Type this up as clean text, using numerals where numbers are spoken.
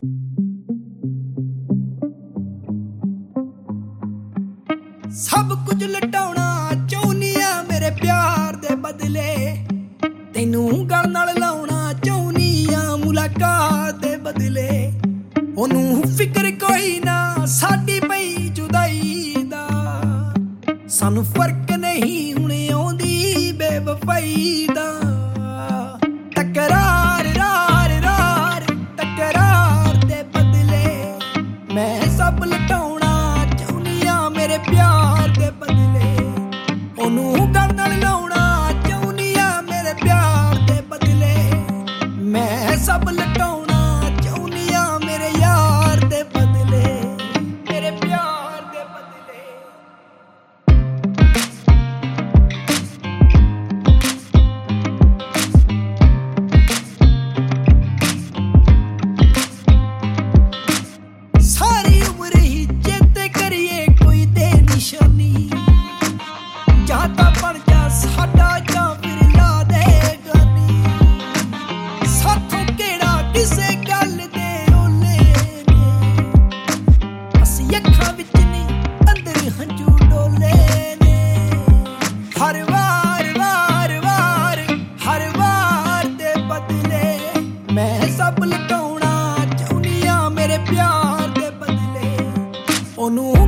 सब कुछ लटाउणा चाहुंदी आ मेरे प्यार दे बदले, तैनू गल नाल लाउणा चाहुंदी आ मुलाकात दे बदले। ओनू फिक्र कोई ना साडी पई जुदाई दा, सानू फर्क नहीं हुण आउंदी बेवफाई दा। तकरार रार रार तकरार दे बदले, मैं सब लटाउणा चाहुंदी आ मेरे प्यार दे बदले। ओनू गल नाल लाउणा चाहुंदी आ मेरे प्यार दे बदले, मैं सब लटाउणा चाहुंदी आ मेरे यार दे बदले, मेरे प्यार दे बदले। सारी उम्र ही चेते करिए कोई दे निशानी, जाता बन जा साडा जा फिर ला दे गानी। साथों केड़ा किसे गल दे ओले ने, असी अखां विच नी अंदर हंझू डोले ने। हर वार वार वार हर वार दे बदले, मैं सब लटाउणा चाहुंदी आ मेरे प्यार दे बदले। ओनू